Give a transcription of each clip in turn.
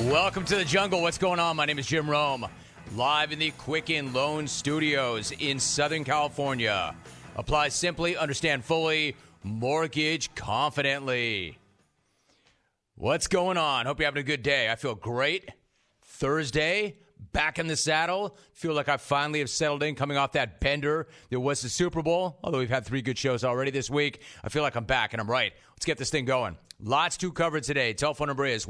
Welcome to the jungle. What's going on? My name is Jim Rome, live in the Quicken Loan Studios in Southern California. Apply simply, understand fully, mortgage confidently. What's going on? Hope you're having a good day. I feel great. Thursday, back in the saddle. Feel like I finally have settled in coming off that bender that was the Super Bowl. Although we've had 3 good shows already this week, I feel like I'm back and I'm right. Let's get this thing going. Lots to cover today. Telephone number is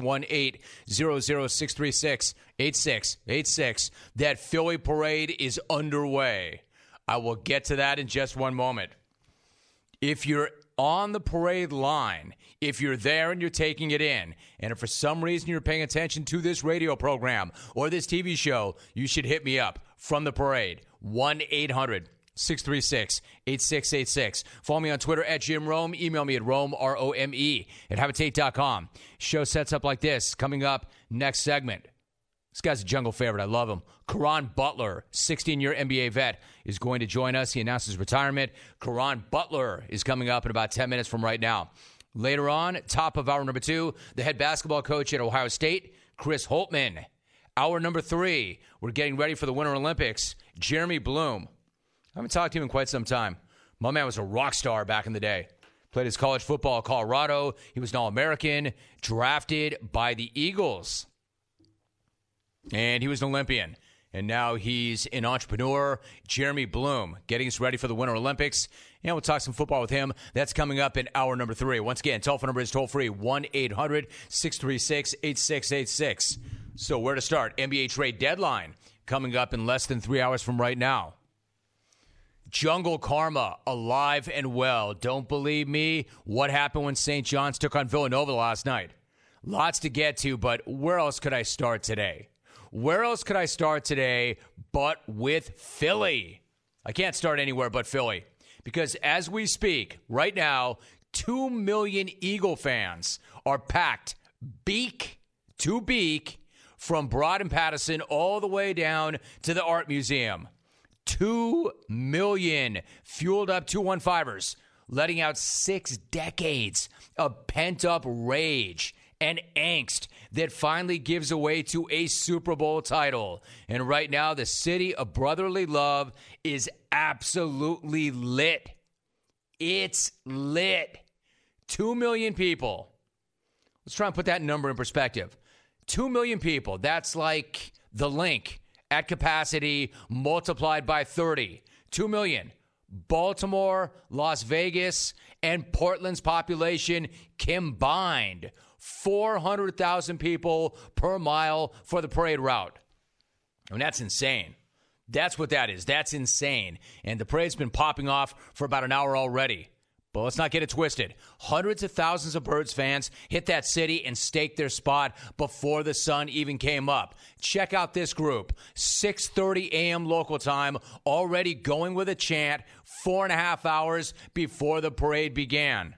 1-800-636-8686. That Philly parade is underway. I will get to that in just one moment. If you're on the parade line, if you're there and you're taking it in, and if for some reason you're paying attention to this radio program or this TV show, you should hit me up from the parade. 1-800-636-8686. Follow me on Twitter at Jim Rome. Email me at Rome, R-O-M-E, at Habitate.com. Show sets up like this. Coming up next segment. This guy's a jungle favorite. I love him. Caron Butler, 16-year NBA vet, is going to join us. He announced his retirement. Caron Butler is coming up in about 10 minutes from right now. Later on, top of hour number 2, the head basketball coach at Ohio State, Chris Holtmann. Hour number 3, we're getting ready for the Winter Olympics. Jeremy Bloom. I haven't talked to him in quite some time. My man was a rock star back in the day. Played his college football at Colorado. He was an All-American, drafted by the Eagles. And he was an Olympian. And now he's an entrepreneur. Jeremy Bloom, getting us ready for the Winter Olympics. And we'll talk some football with him. That's coming up in hour number 3. Once again, telephone number is toll-free, 1-800-636-8686. So where to start? NBA trade deadline coming up in less than 3 hours from right now. Jungle Karma, alive and well. Don't believe me? What happened when St. John's took on Villanova last night? Lots to get to, but where else could I start today? Where else could I start today but with Philly? I can't start anywhere but Philly. Because as we speak, right now, 2 million Eagle fans are packed beak to beak from Broad and Pattison all the way down to the Art Museum. 2 million fueled up 215ers, letting out 6 decades of pent-up rage and angst that finally gives away to a Super Bowl title. And right now, the city of brotherly love is absolutely lit. It's lit. 2 million people. Let's try and put that number in perspective. 2 million people. That's like the Link at capacity multiplied by 30. 2 million. Baltimore, Las Vegas, and Portland's population combined. 400,000 people per mile for the parade route. I mean, that's insane. That's what that is. That's insane. And the parade's been popping off for about an hour already. But let's not get it twisted. Hundreds of thousands of Birds fans hit that city and staked their spot before the sun even came up. Check out this group. 6:30 a.m. local time, already going with a chant 4.5 hours before the parade began.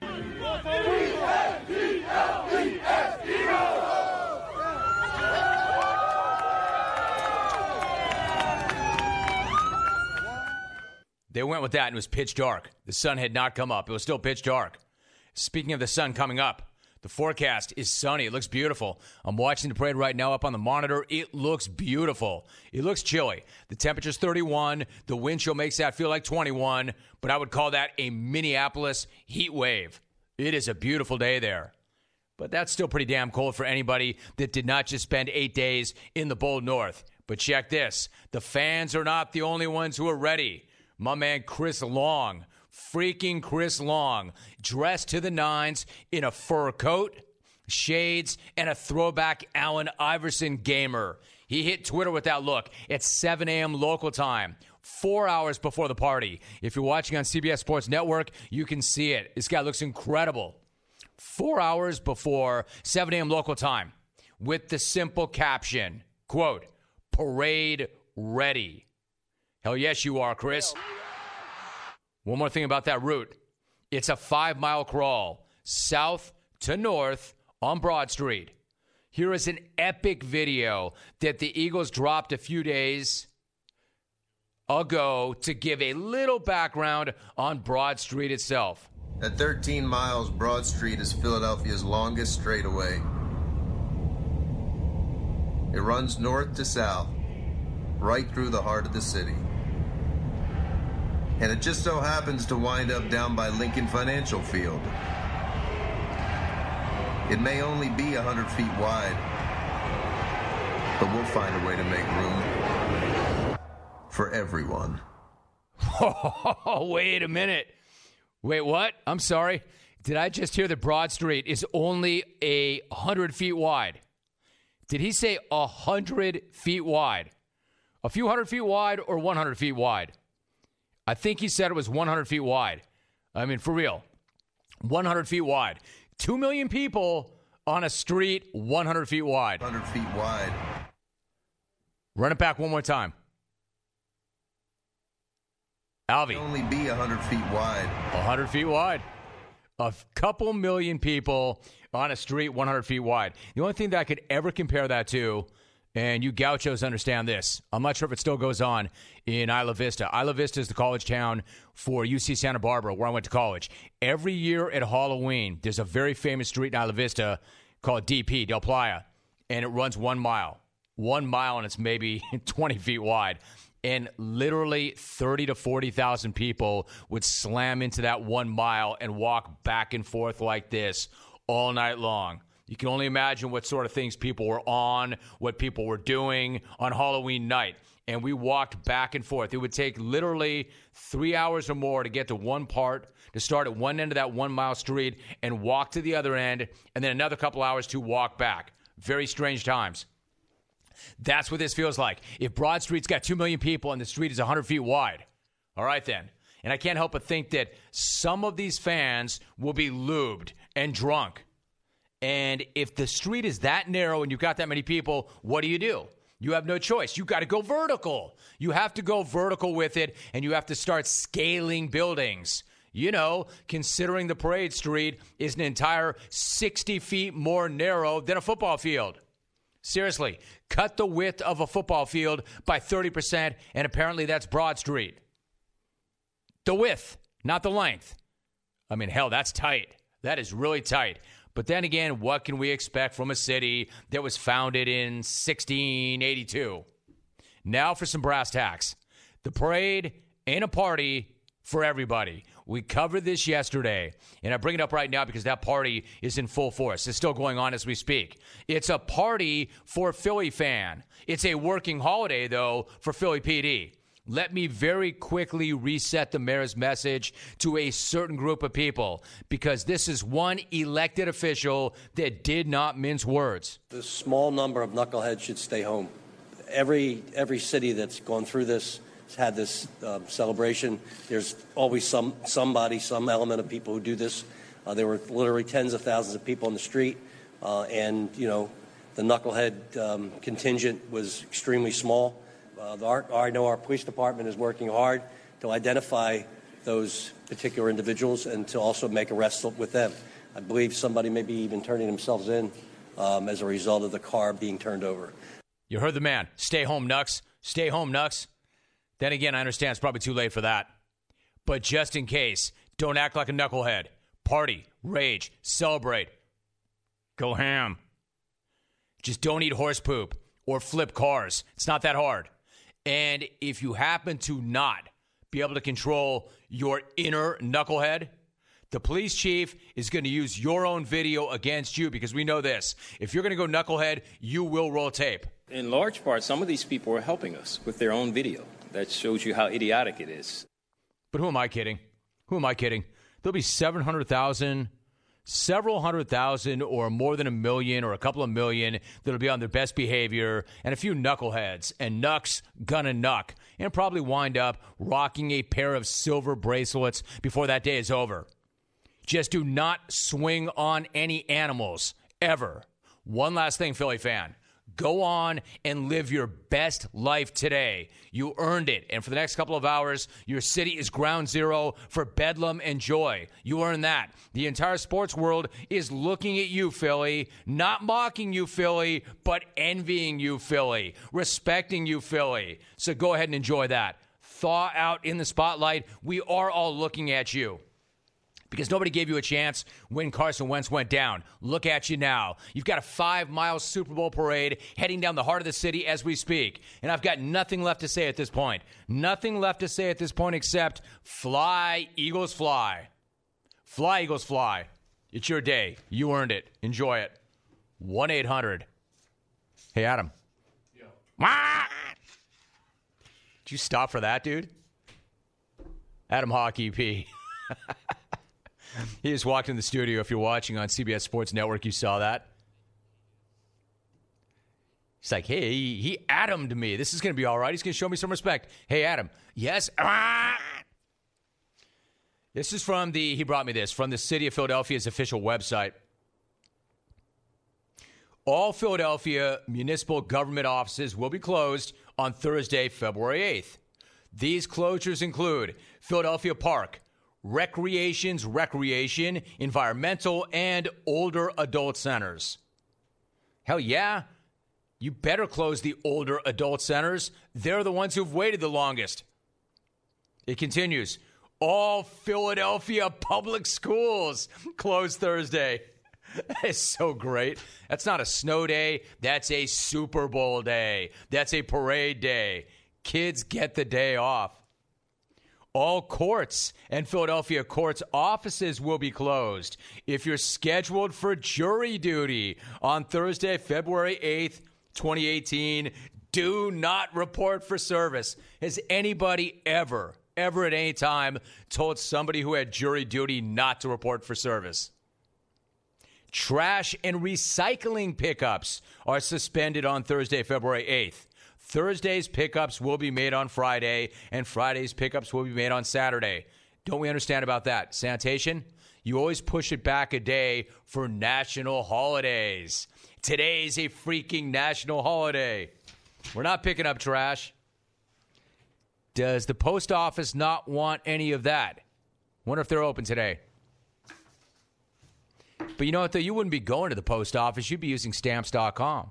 They went with that, and it was pitch dark. The sun had not come up. It was still pitch dark. Speaking of the sun coming up, the forecast is sunny. It looks beautiful. I'm watching the parade right now up on the monitor. It looks beautiful. It looks chilly. The temperature's 31. The wind chill makes that feel like 21, but I would call that a Minneapolis heat wave. It is a beautiful day there. But that's still pretty damn cold for anybody that did not just spend 8 days in the bold north. But check this. The fans are not the only ones who are ready. My man Chris Long, freaking Chris Long, dressed to the nines in a fur coat, shades, and a throwback Allen Iverson gamer. He hit Twitter with that look at 7 a.m. local time, 4 hours before the party. If you're watching on CBS Sports Network, you can see it. This guy looks incredible. 4 hours before 7 a.m. local time with the simple caption, quote, "Parade ready." Hell yes, you are, Chris. One more thing about that route. It's a 5-mile crawl, south to north on Broad Street. Here is an epic video that the Eagles dropped a few days ago to give a little background on Broad Street itself. At 13 miles, Broad Street is Philadelphia's longest straightaway. It runs north to south, right through the heart of the city. And it just so happens to wind up down by Lincoln Financial Field. It may only be 100 feet wide, but we'll find a way to make room for everyone. Oh, wait a minute. Wait, what? I'm sorry. Did I just hear that Broad Street is only 100 feet wide? Did he say 100 feet wide? A few hundred feet wide or 100 feet wide? I think he said it was 100 feet wide. I mean, for real. 100 feet wide. 2 million people on a street 100 feet wide. 100 feet wide. Run it back one more time. Alvy. It'll only be 100 feet wide. 100 feet wide. A couple million people on a street 100 feet wide. The only thing that I could ever compare that to, and you gauchos understand this, I'm not sure if it still goes on in Isla Vista. Isla Vista is the college town for UC Santa Barbara, where I went to college. Every year at Halloween, there's a very famous street in Isla Vista called DP, Del Playa, and it runs 1 mile. 1 mile, and it's maybe 20 feet wide. And literally 30 to 40,000 people would slam into that 1 mile and walk back and forth like this all night long. You can only imagine what sort of things people were on, what people were doing on Halloween night. And we walked back and forth. It would take literally 3 hours or more to get to one part, to start at one end of that 1 mile street and walk to the other end, and then another couple hours to walk back. Very strange times. That's what this feels like. If Broad Street's got 2 million people and the street is 100 feet wide, all right then. And I can't help but think that some of these fans will be lubed and drunk. And if the street is that narrow and you've got that many people, what do? You have no choice. You got to go vertical. You have to go vertical with it, and you have to start scaling buildings. You know, considering the parade street is an entire 60 feet more narrow than a football field. Seriously, cut the width of a football field by 30%, and apparently that's Broad Street. The width, not the length. I mean, hell, that's tight. That is really tight. But then again, what can we expect from a city that was founded in 1682? Now for some brass tacks. The parade ain't a party for everybody. We covered this yesterday, and I bring it up right now because that party is in full force. It's still going on as we speak. It's a party for a Philly fan. It's a working holiday, though, for Philly PD. Let me very quickly reset the mayor's message to a certain group of people, because this is one elected official that did not mince words. The small number of knuckleheads should stay home. Every city that's gone through this has had this celebration. There's always some element of people who do this. There were literally tens of thousands of people on the street, and the knucklehead contingent was extremely small. I know our police department is working hard to identify those particular individuals and to also make arrests with them. I believe somebody may be even turning themselves in as a result of the car being turned over. You heard the man. Stay home, Nux. Stay home, Nux. Then again, I understand it's probably too late for that. But just in case, don't act like a knucklehead. Party, rage, celebrate. Go ham. Just don't eat horse poop or flip cars. It's not that hard. And if you happen to not be able to control your inner knucklehead, the police chief is going to use your own video against you, because we know this. If you're going to go knucklehead, you will roll tape. In large part, some of these people are helping us with their own video. That shows you how idiotic it is. But who am I kidding? Who am I kidding? There'll be 700,000, several hundred thousand, or more than a million or a couple of million that'll be on their best behavior, and a few knuckleheads, and Nuck's gonna knuck, and probably wind up rocking a pair of silver bracelets before that day is over. Just do not swing on any animals, ever. One last thing, Philly fan. Go on and live your best life today. You earned it. And for the next couple of hours, your city is ground zero for bedlam and joy. You earned that. The entire sports world is looking at you, Philly, not mocking you, Philly, but envying you, Philly, respecting you, Philly. So go ahead and enjoy that. Thaw out in the spotlight. We are all looking at you. because nobody gave you a chance when Carson Wentz went down. Look at you now. You've got a 5-mile Super Bowl parade heading down the heart of the city as we speak. And I've got nothing left to say at this point. Nothing left to say at this point except fly, Eagles, fly. Fly, Eagles, fly. It's your day. You earned it. Enjoy it. 1-800. Hey, Adam. Yeah. Did you stop for that, dude? Adam Hawk, EP. He just walked in the studio. If you're watching on CBS Sports Network, you saw that. He's like, hey, he Adam'd me. This is going to be all right. He's going to show me some respect. Hey, Adam. Yes. This is from he brought me this, from the City of Philadelphia's official website. All Philadelphia municipal government offices will be closed on Thursday, February 8th. These closures include Philadelphia Park, Recreation, Environmental, and Older Adult Centers. Hell yeah. You better close the older adult centers. They're the ones who've waited the longest. It continues. All Philadelphia public schools closed Thursday. That is so great. That's not a snow day. That's a Super Bowl day. That's a parade day. Kids get the day off. All courts and Philadelphia courts offices will be closed. If you're scheduled for jury duty on Thursday, February 8th, 2018, do not report for service. Has anybody ever at any time told somebody who had jury duty not to report for service? Trash and recycling pickups are suspended on Thursday, February 8th. Thursday's pickups will be made on Friday, and Friday's pickups will be made on Saturday. Don't we understand about that? Sanitation, you always push it back a day for national holidays. Today's a freaking national holiday. We're not picking up trash. Does the post office not want any of that? Wonder if they're open today. But you know what, though? You wouldn't be going to the post office. You'd be using Stamps.com.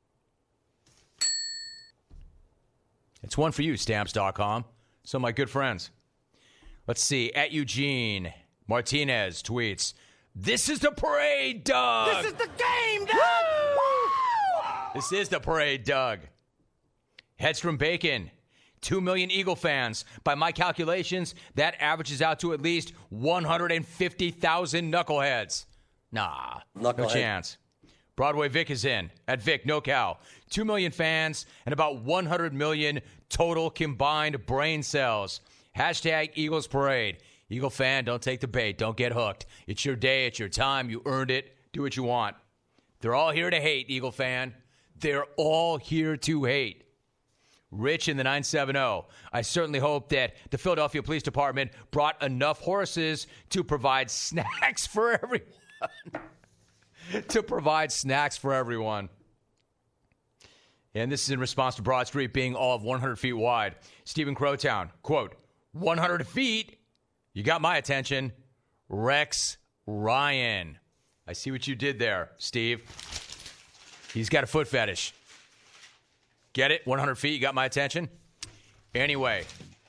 It's one for you, Stamps.com. So, my good friends. Let's see. At Eugene Martinez tweets, "This is the parade, Doug! This is the game, Doug! Woo! This is the parade, Doug." Hedstrom Bacon, 2 million Eagle fans. By my calculations, that averages out to at least 150,000 knuckleheads. Nah, no chance. Broadway Vic is in. At Vic, no cow. 2 million fans and about 100 million total combined brain cells. Hashtag Eagles Parade. Eagle fan, don't take the bait. Don't get hooked. It's your day. It's your time. You earned it. Do what you want. They're all here to hate, Eagle fan. They're all here to hate. Rich in the 970. I certainly hope that the Philadelphia Police Department brought enough horses to provide snacks for everyone. And this is in response to Broad Street being all of 100 feet wide. Stephen Crowtown, quote, 100 feet? You got my attention. Rex Ryan. I see what you did there, Steve. He's got a foot fetish. Get it? 100 feet, you got my attention? Anyway,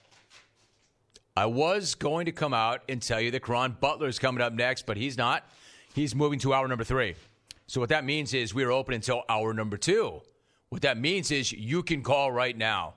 I was going to come out and tell you that Caron Butler's coming up next, but he's not. He's moving to hour number 3. So what that means is we're open until hour number 2. What that means is you can call right now.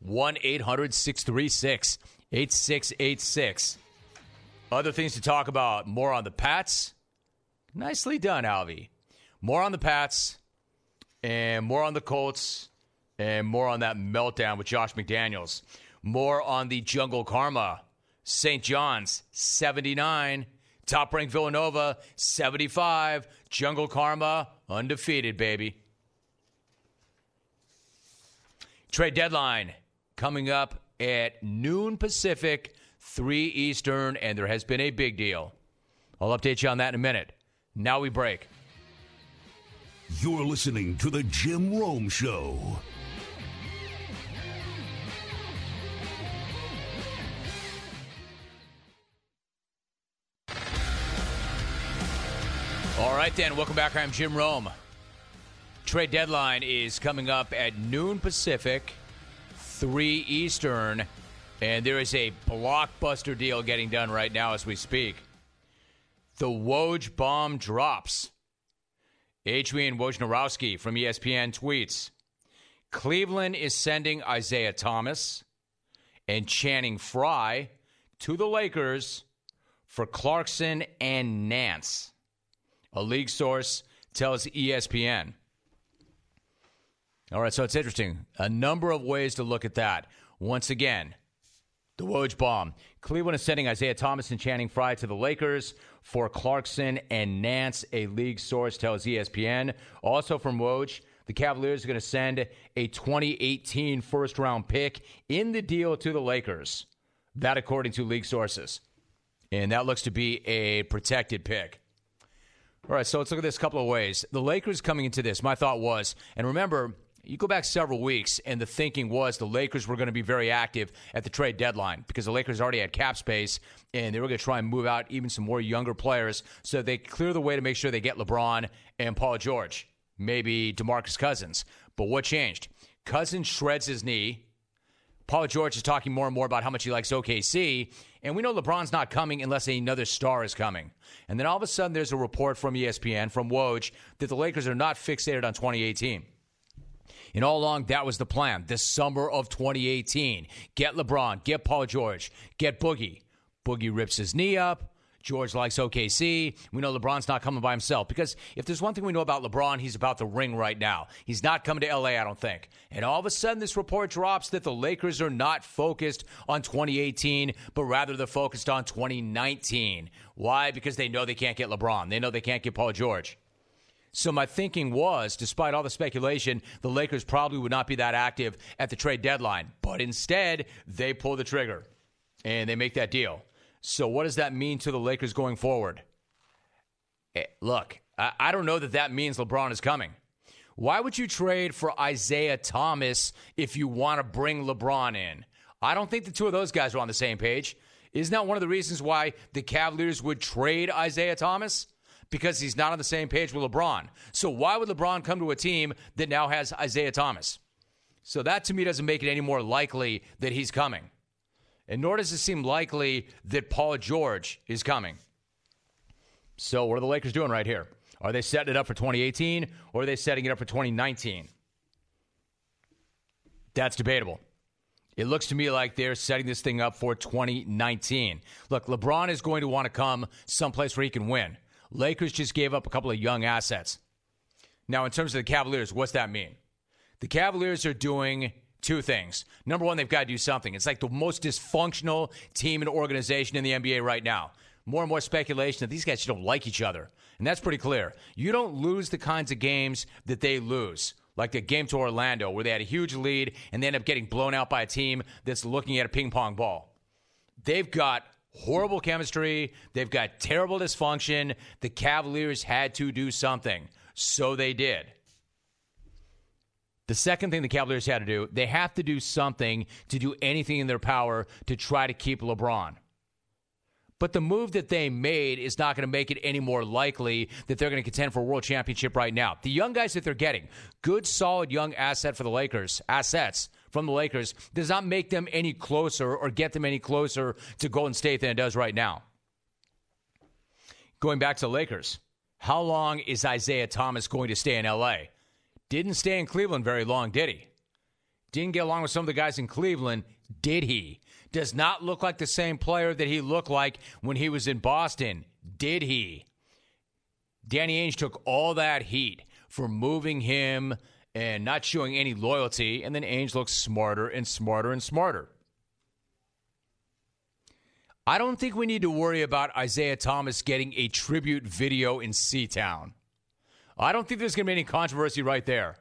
1-800-636-8686. Other things to talk about. More on the Pats. Nicely done, Alvy. More on the Pats. And more on the Colts. And more on that meltdown with Josh McDaniels. More on the Jungle Karma. St. John's, 79. Top-ranked Villanova, 75. Jungle Karma, undefeated, baby. Trade deadline coming up at noon Pacific, 3 Eastern, and there has been a big deal. I'll update you on that in a minute. Now we break. You're listening to The Jim Rome Show. All right, then. Welcome back. I'm Jim Rome. Trade deadline is coming up at noon Pacific, 3 Eastern, and there is a blockbuster deal getting done right now as we speak. The Woj bomb drops. Adrian Wojnarowski from ESPN tweets, Cleveland is sending Isaiah Thomas and Channing Frye to the Lakers for Clarkson and Nance. A league source tells ESPN. All right, so it's interesting. A number of ways to look at that. Once again, the Woj bomb. Cleveland is sending Isaiah Thomas and Channing Frye to the Lakers for Clarkson and Nance, a league source tells ESPN. Also from Woj, the Cavaliers are going to send a 2018 first-round pick in the deal to the Lakers. That according to league sources. And that looks to be a protected pick. All right, so let's look at this a couple of ways. The Lakers coming into this, my thought was, and remember, you go back several weeks, and the thinking was the Lakers were going to be very active at the trade deadline because the Lakers already had cap space, and they were going to try and move out even some more younger players so they clear the way to make sure they get LeBron and Paul George, maybe DeMarcus Cousins. But what changed? Cousins shreds his knee. Paul George is talking more and more about how much he likes OKC, and we know LeBron's not coming unless another star is coming. And then all of a sudden there's a report from ESPN, from Woj, that the Lakers are not fixated on 2018. And all along, that was the plan. This summer of 2018, get LeBron, get Paul George, get Boogie. Boogie rips his knee up. George likes OKC. We know LeBron's not coming by himself because if there's one thing we know about LeBron, he's about the ring right now. He's not coming to L.A., I don't think. And all of a sudden, this report drops that the Lakers are not focused on 2018, but rather they're focused on 2019. Why? Because they know they can't get LeBron. They know they can't get Paul George. So my thinking was, despite all the speculation, the Lakers probably would not be that active at the trade deadline. But instead, they pull the trigger, and they make that deal. So what does that mean to the Lakers going forward? Look, I don't know that means LeBron is coming. Why would you trade for Isaiah Thomas if you want to bring LeBron in? I don't think the two of those guys are on the same page. Isn't that one of the reasons why the Cavaliers would trade Isaiah Thomas? Because he's not on the same page with LeBron. So why would LeBron come to a team that now has Isaiah Thomas? So that, to me, doesn't make it any more likely that he's coming. And nor does it seem likely that Paul George is coming. So what are the Lakers doing right here? Are they setting it up for 2018 or are they setting it up for 2019? That's debatable. It looks to me like they're setting this thing up for 2019. Look, LeBron is going to want to come someplace where he can win. Lakers just gave up a couple of young assets. Now, in terms of the Cavaliers, what's that mean? The Cavaliers are doing two things. Number one, they've got to do something. It's like the most dysfunctional team and organization in the NBA right now. More and more speculation that these guys just don't like each other. And that's pretty clear. You don't lose the kinds of games that they lose, like the game to Orlando where they had a huge lead and they end up getting blown out by a team that's looking at a ping pong ball. They've got horrible chemistry. They've got terrible dysfunction. The Cavaliers had to do something. So they did. The second thing the Cavaliers had to do, they have to do something to do anything in their power to try to keep LeBron. But the move that they made is not going to make it any more likely that they're going to contend for a world championship right now. The young guys that they're getting, good, solid young assets from the Lakers, does not make them any closer or get them any closer to Golden State than it does right now. Going back to the Lakers, how long is Isaiah Thomas going to stay in L.A.? Didn't stay in Cleveland very long, did he? Didn't get along with some of the guys in Cleveland, did he? Does not look like the same player that he looked like when he was in Boston, did he? Danny Ainge took all that heat for moving him and not showing any loyalty, and then Ainge looks smarter and smarter and smarter. I don't think we need to worry about Isaiah Thomas getting a tribute video in Seatown. I don't think there's going to be any controversy right there.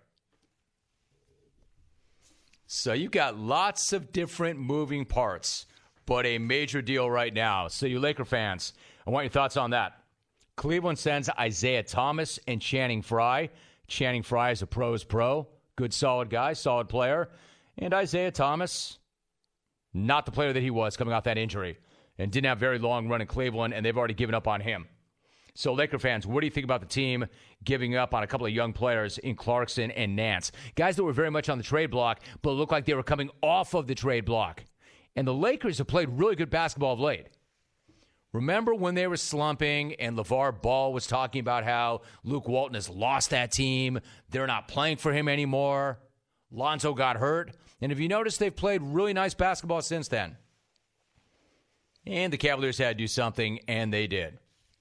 So you've got lots of different moving parts, but a major deal right now. So you Laker fans, I want your thoughts on that. Cleveland sends Isaiah Thomas and Channing Frye. Channing Frye is a pro's pro. Good, solid guy, solid player. And Isaiah Thomas, not the player that he was coming off that injury and didn't have very long run in Cleveland, and they've already given up on him. So, Laker fans, what do you think about the team giving up on a couple of young players in Clarkson and Nance? Guys that were very much on the trade block, but looked like they were coming off of the trade block. And the Lakers have played really good basketball of late. Remember when they were slumping and LeVar Ball was talking about how Luke Walton has lost that team? They're not playing for him anymore. Lonzo got hurt. And if you notice, they've played really nice basketball since then. And the Cavaliers had to do something, and they did.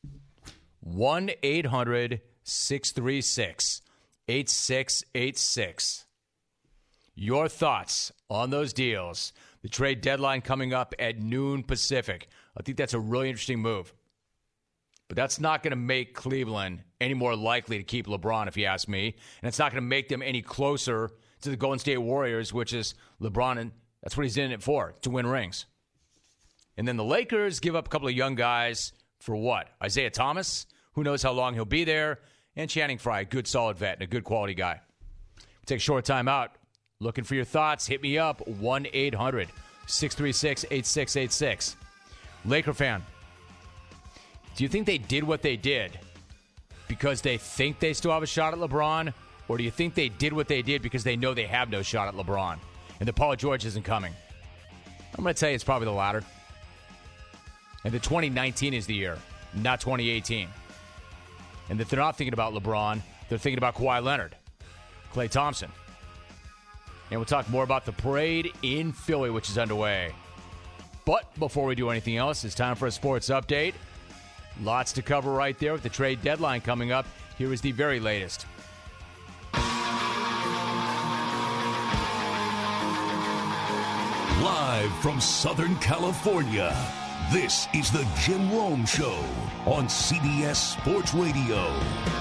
1-800-636-8686. Your thoughts on those deals. The trade deadline coming up at noon Pacific. I think that's a really interesting move. But that's not going to make Cleveland any more likely to keep LeBron, if you ask me. And it's not going to make them any closer to the Golden State Warriors, which is LeBron, and that's what he's in it for, to win rings. And then the Lakers give up a couple of young guys for what? Isaiah Thomas, who knows how long he'll be there, and Channing Frye, a good solid vet and a good quality guy. We'll take a short time out. Looking for your thoughts, hit me up, 1-800-636-8686. Laker fan, do you think they did what they did because they think they still have a shot at LeBron, or do you think they did what they did because they know they have no shot at LeBron and that Paul George isn't coming? I'm going to tell you it's probably the latter. And that 2019 is the year, not 2018. And that they're not thinking about LeBron, they're thinking about Kawhi Leonard, Klay Thompson. And we'll talk more about the parade in Philly, which is underway. But before we do anything else, it's time for a sports update. Lots to cover right there with the trade deadline coming up. Here is the very latest. Live from Southern California, this is the Jim Rome Show on CBS Sports Radio.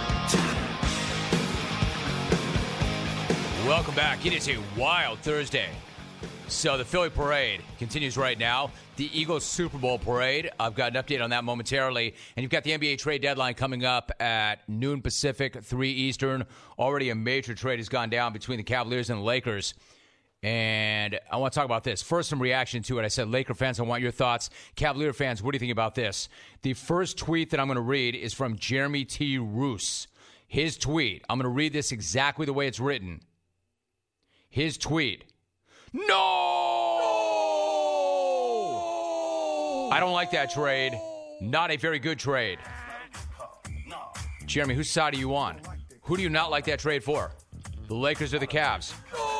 Welcome back. It is a wild Thursday. So the Philly parade continues right now. The Eagles Super Bowl parade. I've got an update on that momentarily. And you've got the NBA trade deadline coming up at noon Pacific, 3 Eastern. Already a major trade has gone down between the Cavaliers and the Lakers. And I want to talk about this. First, some reaction to it. I said, Laker fans, I want your thoughts. Cavalier fans, what do you think about this? The first tweet that I'm going to read is from Jeremy T. Roos. His tweet. I'm going to read this exactly the way it's written. His tweet. No! I don't like that trade. Not a very good trade. Jeremy, whose side are you on? Who do you not like that trade for? The Lakers or the Cavs?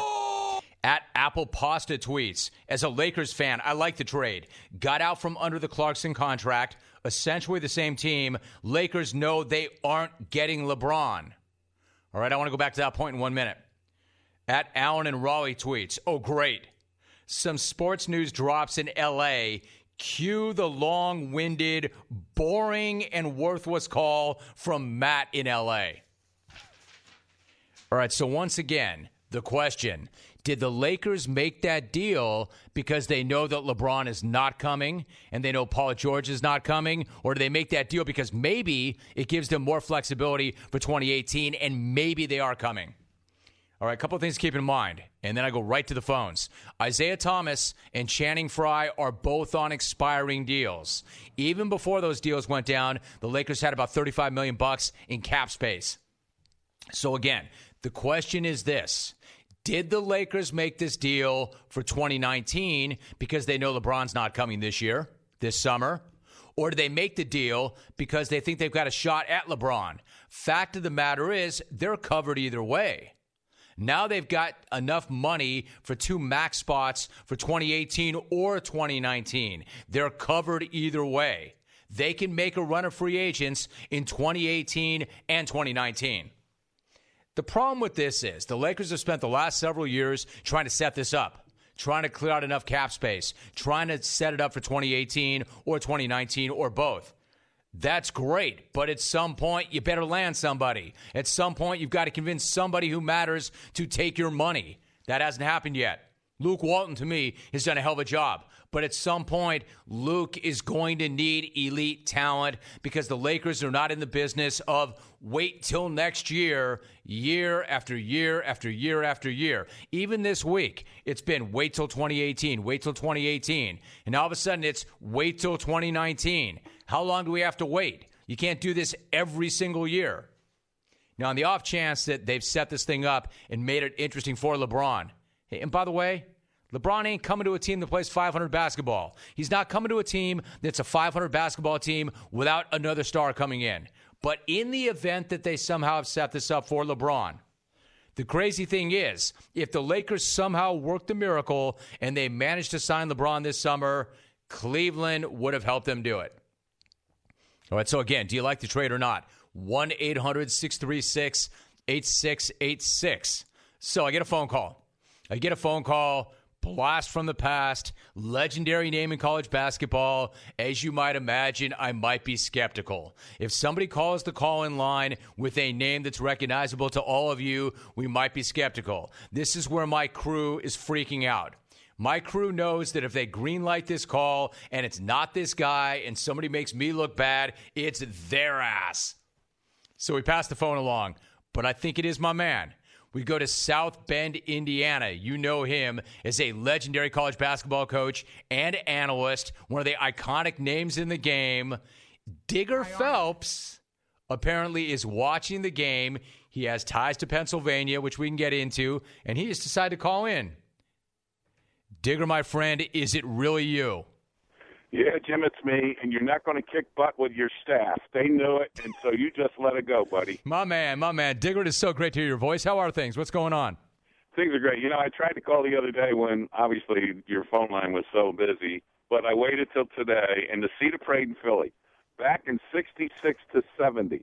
At Apple Pasta tweets, as a Lakers fan, I like the trade. Got out from under the Clarkson contract, essentially the same team. Lakers know they aren't getting LeBron. All right, I want to go back to that point in 1 minute. At Allen and Raleigh tweets, oh, great. Some sports news drops in L.A. Cue the long-winded, boring, and worthless call from Matt in L.A. All right, so once again, the question, did the Lakers make that deal because they know that LeBron is not coming and they know Paul George is not coming? Or do they make that deal because maybe it gives them more flexibility for 2018 and maybe they are coming? All right, a couple of things to keep in mind, and then I go right to the phones. Isaiah Thomas and Channing Frye are both on expiring deals. Even before those deals went down, the Lakers had about $35 million in cap space. So again, the question is this. Did the Lakers make this deal for 2019 because they know LeBron's not coming this year, this summer? Or do they make the deal because they think they've got a shot at LeBron? Fact of the matter is, they're covered either way. Now they've got enough money for 2 max spots for 2018 or 2019. They're covered either way. They can make a run of free agents in 2018 and 2019. The problem with this is the Lakers have spent the last several years trying to set this up, trying to clear out enough cap space, trying to set it up for 2018 or 2019 or both. That's great, but at some point, you better land somebody. At some point, you've got to convince somebody who matters to take your money. That hasn't happened yet. Luke Walton, to me, has done a hell of a job. But at some point, Luke is going to need elite talent because the Lakers are not in the business of wait till next year, year after year after year after year. Even this week, it's been wait till 2018, wait till 2018. And all of a sudden, it's wait till 2019. How long do we have to wait? You can't do this every single year. Now, on the off chance that they've set this thing up and made it interesting for LeBron, hey, and by the way, LeBron ain't coming to a team that plays 500 basketball. He's not coming to a team that's a 500 basketball team without another star coming in. But in the event that they somehow have set this up for LeBron, the crazy thing is, if the Lakers somehow work the miracle and they manage to sign LeBron this summer, Cleveland would have helped them do it. All right, so again, do you like the trade or not? 1-800-636-8686. So I get a phone call. Blast from the past, legendary name in college basketball. As you might imagine, I might be skeptical. If somebody calls the call-in line with a name that's recognizable to all of you, we might be skeptical. This is where my crew is freaking out. My crew knows that if they greenlight this call and it's not this guy and somebody makes me look bad, it's their ass. So we pass the phone along, but I think it is my man. We go to South Bend, Indiana. You know him as a legendary college basketball coach and analyst, one of the iconic names in the game. Digger Phelps apparently is watching the game. He has ties to Pennsylvania, which we can get into, and he just decided to call in. Digger, my friend, is it really you? Yeah, Jim, it's me, and you're not going to kick butt with your staff. They knew it, and so you just let it go, buddy. My man. Digger, it is so great to hear your voice. How are things? What's going on? Things are great. You know, I tried to call the other day when, obviously, your phone line was so busy, but I waited till today, and to see the parade in Philly, back in 66 to 70,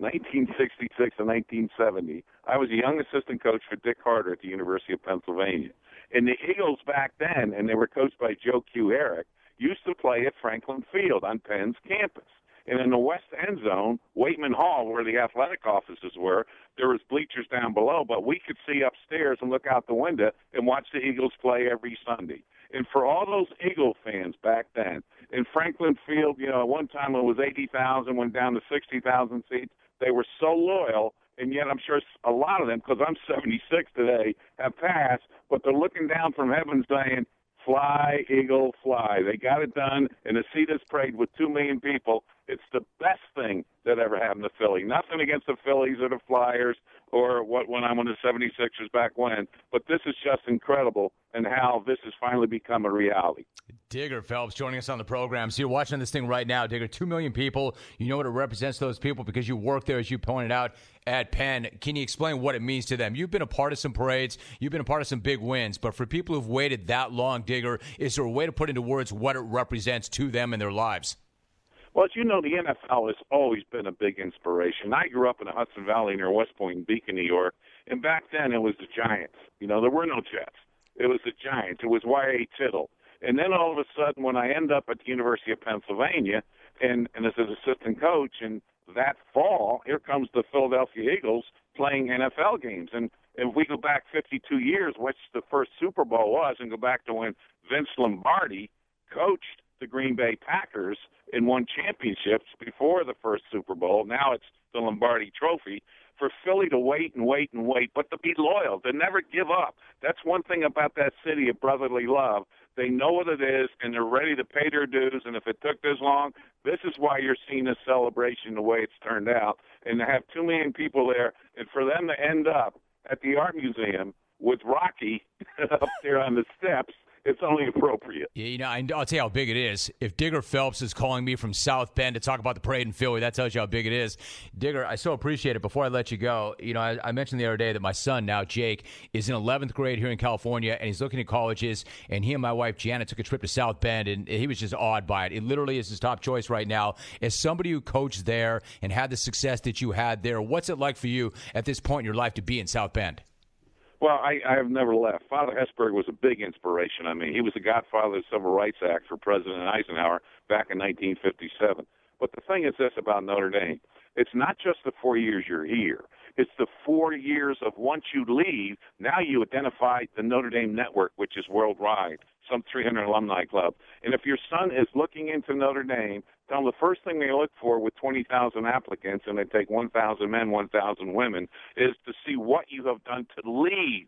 1966 and 1970, I was a young assistant coach for Dick Harder at the University of Pennsylvania. And the Eagles back then, and they were coached by Joe Q. Eric, used to play at Franklin Field on Penn's campus. And in the west end zone, Waitman Hall, where the athletic offices were, there was bleachers down below, but we could see upstairs and look out the window and watch the Eagles play every Sunday. And for all those Eagle fans back then, in Franklin Field, you know, at one time it was 80,000, went down to 60,000 seats. They were so loyal, and yet I'm sure a lot of them, because I'm 76 today, have passed, but they're looking down from heaven saying, fly, Eagle, fly. They got it done, and to see this parade with 2 million people, it's the best thing that ever happened to Philly. Nothing against the Phillies or the Flyers or what when I'm on the 76ers back when, but this is just incredible and how this has finally become a reality. Digger Phelps joining us on the program. So you're watching this thing right now, Digger. 2 million people. You know what it represents to those people because you work there, as you pointed out, at Penn. Can you explain what it means to them? You've been a part of some parades. You've been a part of some big wins. But for people who've waited that long, Digger, is there a way to put into words what it represents to them in their lives? Well, as you know, the NFL has always been a big inspiration. I grew up in the Hudson Valley near West Point and Beacon, New York, and back then it was the Giants. You know, there were no Jets. It was the Giants. It was Y.A. Tittle. And then all of a sudden, when I end up at the University of Pennsylvania and as an assistant coach, and that fall, here comes the Philadelphia Eagles playing NFL games. And if we go back 52 years, which the first Super Bowl was, and go back to when Vince Lombardi coached the Green Bay Packers and won championships before the first Super Bowl. Now it's the Lombardi Trophy. For Philly to wait and wait and wait, but to be loyal, to never give up. That's one thing about that city of brotherly love. They know what it is, and they're ready to pay their dues. And if it took this long, this is why you're seeing this celebration the way it's turned out. And to have 2 million people there, and for them to end up at the Art Museum with Rocky up there on the steps, it's only appropriate. Yeah, you know, I'll tell you how big it is. If Digger Phelps is calling me from South Bend to talk about the parade in Philly, that tells you how big it is. Digger, I so appreciate it. Before I let you go, you know, I mentioned the other day that my son, now Jake, is in 11th grade here in California, and he's looking at colleges, and he and my wife, Janet, took a trip to South Bend, and he was just awed by it. It literally is his top choice right now. As somebody who coached there and had the success that you had there, what's it like for you at this point in your life to be in South Bend? Well, I have never left. Father Hesburgh was a big inspiration. I mean, he was the godfather of the Civil Rights Act for President Eisenhower back in 1957. But the thing is this about Notre Dame. It's not just the 4 years you're here. It's the 4 years of once you leave, now you identify the Notre Dame network, which is worldwide, some 300 alumni club. And if your son is looking into Notre Dame, tell them the first thing they look for with 20,000 applicants, and they take 1,000 men, 1,000 women, is to see what you have done to lead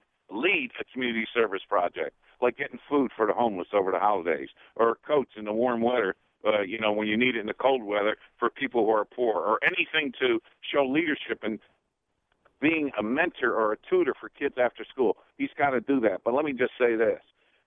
a community service project, like getting food for the homeless over the holidays, or coats in the warm weather, you know, when you need it in the cold weather for people who are poor, or anything to show leadership and being a mentor or a tutor for kids after school. He's got to do that. But let me just say this.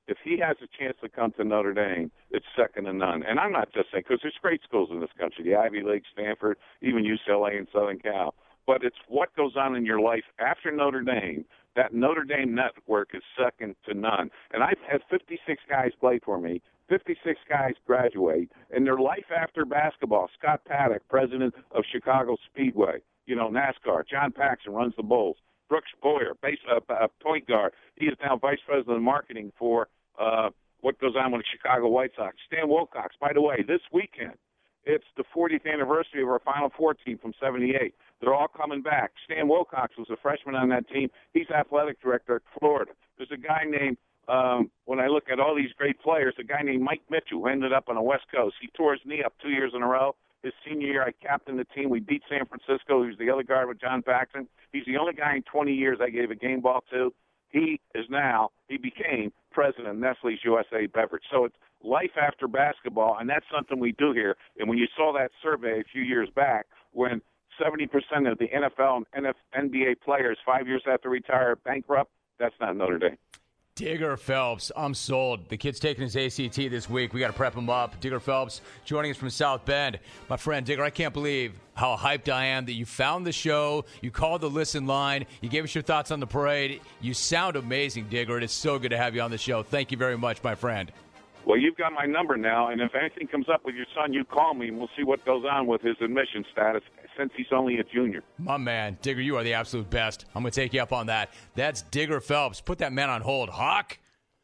if he has a chance to come to Notre Dame, it's second to none. And I'm not just saying, because there's great schools in this country, the Ivy League, Stanford, even UCLA and Southern Cal. But it's what goes on in your life after Notre Dame. That Notre Dame network is second to none. And I've had 56 guys play for me, 56 guys graduate, and their life after basketball. Scott Paddock, president of Chicago Speedway, NASCAR. John Paxson runs the Bulls. Brooks Boyer, point guard. He is now vice president of marketing for what goes on with the Chicago White Sox. Stan Wilcox, by the way, this weekend, it's the 40th anniversary of our Final Four team from '78. They're all coming back. Stan Wilcox was a freshman on that team. He's athletic director at Florida. There's a guy named, when I look at all these great players, a guy named Mike Mitchell who ended up on the West Coast. He tore his knee up 2 years in a row. His senior year, I captained the team. We beat San Francisco. He was the other guard with John Paxson. He's the only guy in 20 years I gave a game ball to. He became president of Nestle's USA Beverage. So it's life after basketball, and that's something we do here. And when you saw that survey a few years back, when 70% of the NFL and NBA players 5 years after retire bankrupt, that's not Notre Dame. Digger Phelps, I'm sold. The kid's taking his ACT this week. We got to prep him up. Digger Phelps joining us from South Bend. My friend Digger, I can't believe how hyped I am that you found the show. You called the listen line. You gave us your thoughts on the parade. You sound amazing, Digger. It is so good to have you on the show. Thank you very much, my friend. Well, you've got my number now, and if anything comes up with your son, you call me, and we'll see what goes on with his admission status since he's only a junior. My man, Digger, you are the absolute best. I'm going to take you up on that. That's Digger Phelps. Put that man on hold. Hawk?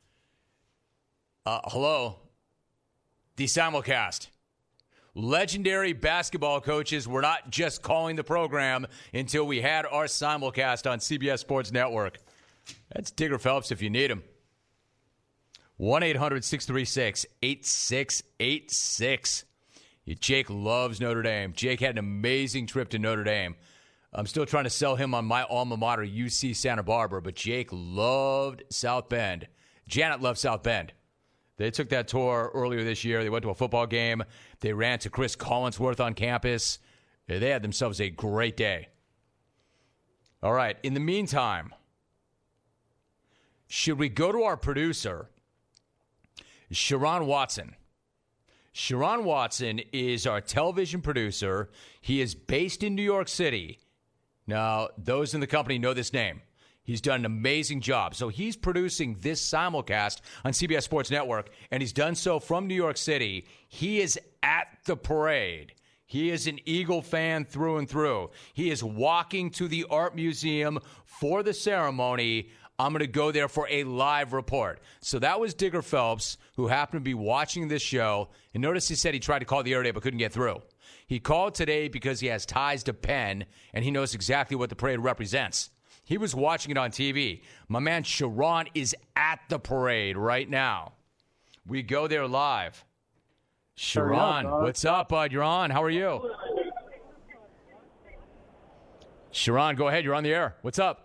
Hello? The simulcast. Legendary basketball coaches were not just calling the program until we had our simulcast on CBS Sports Network. That's Digger Phelps if you need him. 1-800-636-8686. Jake loves Notre Dame. Jake had an amazing trip to Notre Dame. I'm still trying to sell him on my alma mater, UC Santa Barbara, but Jake loved South Bend. Janet loved South Bend. They took that tour earlier this year. They went to a football game. They ran to Chris Collinsworth on campus. They had themselves a great day. All right, in the meantime, should we go to our producer, Sharon Watson? Sharon Watson is our television producer. He is based in New York City. Now, those in the company know this name. He's done an amazing job. So he's producing this simulcast on CBS Sports Network, and he's done so from New York City. He is at the parade. He is an Eagle fan through and through. He is walking to the art museum for the ceremony. I'm going to go there for a live report. So that was Digger Phelps, who happened to be watching this show. And notice he said he tried to call the other day but couldn't get through. He called today because he has ties to Penn, and he knows exactly what the parade represents. He was watching it on TV. My man Sharon is at the parade right now. We go there live. Sharon, what's up, bud? You're on. How are you? Sharon, go ahead. You're on the air. What's up?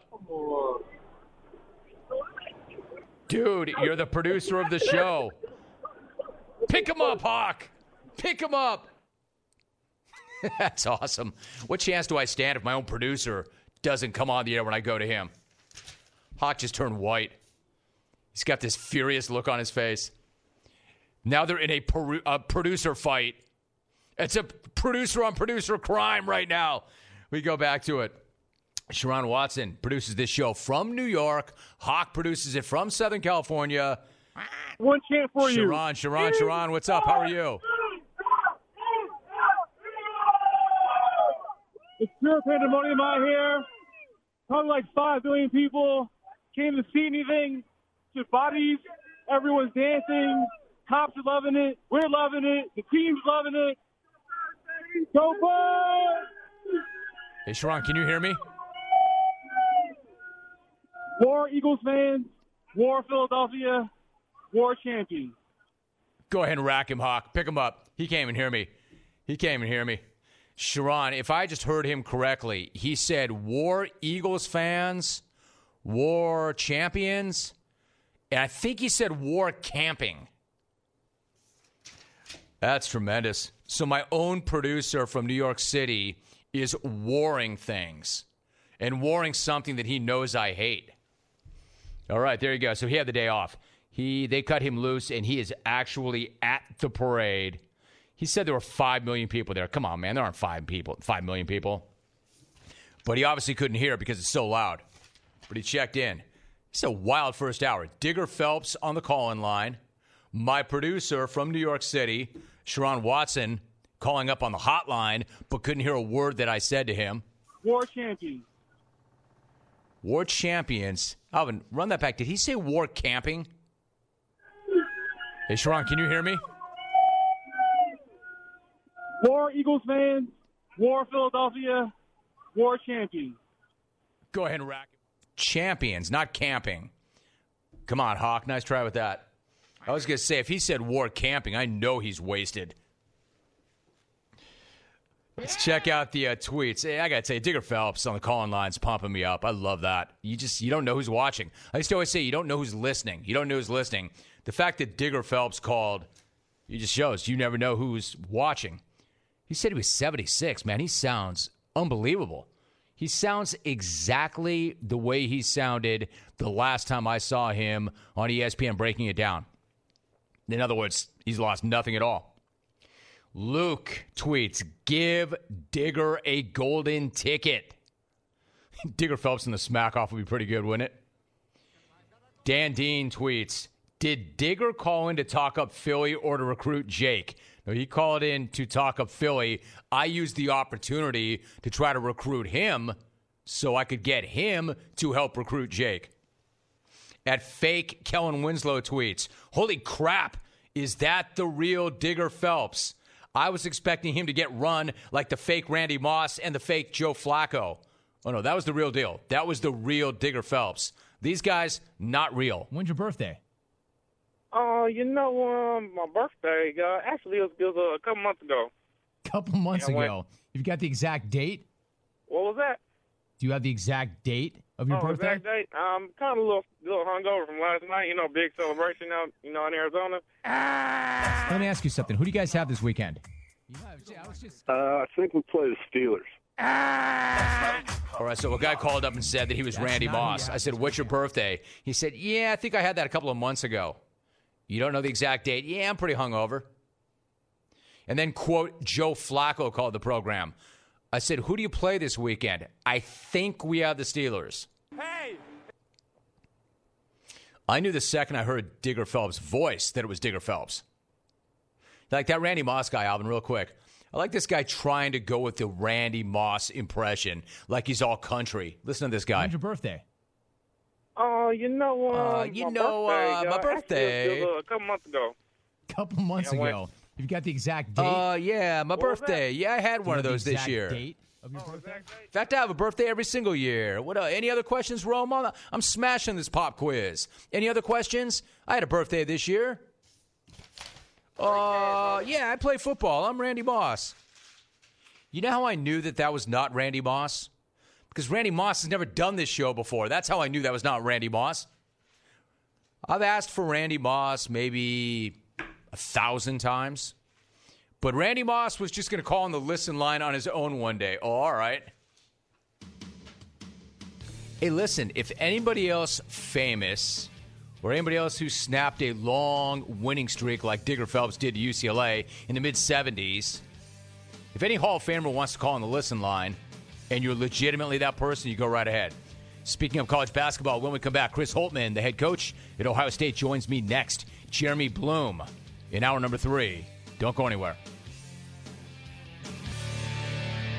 Dude, you're the producer of the show. Pick him up, Hawk. Pick him up. That's awesome. What chance do I stand if my own producer doesn't come on the air when I go to him? Hawk just turned white. He's got this furious look on his face. Now they're in a producer fight. It's a producer-on-producer crime right now. We go back to it. Sharon Watson produces this show from New York. Hawk produces it from Southern California. One chant for you. Sharon, what's up? How are you? It's pure pandemonium out here. Probably like 5 billion people came to see anything. Just bodies. Everyone's dancing. Cops are loving it. We're loving it. The team's loving it. Go Birds! Hey, Sharon, can you hear me? War Eagles fans, War Philadelphia, War champions. Go ahead and rack him, Hawk. Pick him up. He can't even hear me. Sharon, if I just heard him correctly, he said War Eagles fans, War champions, and I think he said War camping. That's tremendous. So my own producer from New York City is warring things and warring something that he knows I hate. All right, there you go. So he had the day off. They cut him loose, and he is actually at the parade. He said there were 5 million people there. Come on, man. There aren't 5 million people. But he obviously couldn't hear it because it's so loud. But he checked in. It's a wild first hour. Digger Phelps on the call-in line. My producer from New York City, Sharon Watson, calling up on the hotline, but couldn't hear a word that I said to him. War champions. War champions. Alvin, run that back. Did he say war camping? Hey, Sharon, can you hear me? War Eagles fans. War Philadelphia. War champions. Go ahead and rack it. Champions, not camping. Come on, Hawk. Nice try with that. I was going to say, if he said war camping, I know he's wasted. Let's check out the tweets. Hey, I got to tell you, Digger Phelps on the call-in line's pumping me up. I love that. You don't know who's watching. I used to always say you don't know who's listening. You don't know who's listening. The fact that Digger Phelps called, it just shows you never know who's watching. He said he was 76. Man, he sounds unbelievable. He sounds exactly the way he sounded the last time I saw him on ESPN breaking it down. In other words, he's lost nothing at all. Luke tweets, give Digger a golden ticket. Digger Phelps in the smack-off would be pretty good, wouldn't it? Dan Dean tweets, did Digger call in to talk up Philly or to recruit Jake? No, he called in to talk up Philly. I used the opportunity to try to recruit him so I could get him to help recruit Jake. At fake Kellen Winslow tweets, holy crap, is that the real Digger Phelps? I was expecting him to get run like the fake Randy Moss and the fake Joe Flacco. Oh, no, that was the real deal. That was the real Digger Phelps. These guys, not real. When's your birthday? My birthday, actually, it was a couple months ago. Couple months ago. You've got the exact date? What was that? Do you have the exact date of your birthday? Exact date? I'm kind of a little hungover from last night. Big celebration out, in Arizona. Let me ask you something. Who do you guys have this weekend? I think we play the Steelers. All right, so a guy called up and said that he was Randy Moss. I said, what's your birthday? He said, yeah, I think I had that a couple of months ago. You don't know the exact date? Yeah, I'm pretty hungover. And then, quote, Joe Flacco called the program. I said, who do you play this weekend? I think we have the Steelers. Hey! I knew the second I heard Digger Phelps' voice that it was Digger Phelps. Like that Randy Moss guy, Alvin, real quick. I like this guy trying to go with the Randy Moss impression, like he's all country. Listen to this guy. When's your birthday? My birthday. It was a couple months ago. Couple months ago. You've got the exact date? Yeah, my birthday. Yeah, I had one of those this year. Date of your birthday? In fact, I have a birthday every single year. What? Any other questions, Rome? I'm smashing this pop quiz. Any other questions? I had a birthday this year. Yeah, I play football. I'm Randy Moss. You know how I knew that was not Randy Moss? Because Randy Moss has never done this show before. That's how I knew that was not Randy Moss. I've asked for Randy Moss maybe 1,000 times. But Randy Moss was just going to call on the listen line on his own one day. Oh, all right. Hey, listen, if anybody else famous or anybody else who snapped a long winning streak like Digger Phelps did to UCLA in the mid-'70s, if any Hall of Famer wants to call on the listen line and you're legitimately that person, you go right ahead. Speaking of college basketball, when we come back, Chris Holtmann, the head coach at Ohio State, joins me next. Jeremy Bloom in hour number 3. Don't go anywhere.